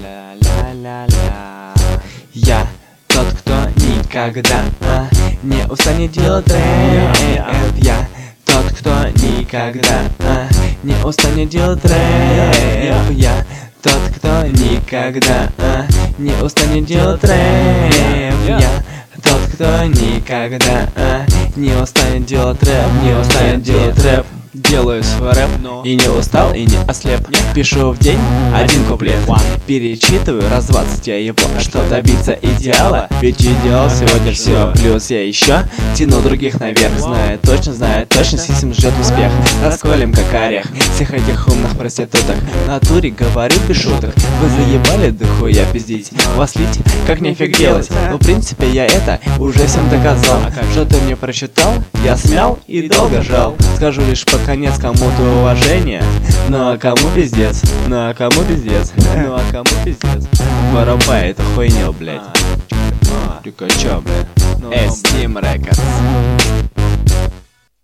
Ля-ля-ля-ля. Я тот, кто никогда не устанет делать рэп. Я тот, кто никогда не устанет делать рэп. Я тот, кто никогда не устанет делать рэп. Я тот, кто никогда не устанет делать рэп. Не устанет делать рэп. Делаю свой рэп, и не устал, и не ослеп. Пишу в день один куплет, перечитываю раз 20 я его, что добиться идеала. Ведь идеал сегодня все. Плюс я еще тяну других наверх. Знаю точно, сисем ждет успех. Расколем как орех всех этих умных проституток. В натуре говорю без шуток. Вы заебали дохуя пиздить, вас лить как нефиг делать. Но в принципе я это уже всем доказал. Что ты мне прочитал, я смял и долго жал. Скажу лишь под конец кому-то уважение. Ну а кому пиздец? Ну а кому пиздец? Ну а кому пиздец? Вырубай эту хуйню, блядь. Ты чё, блядь?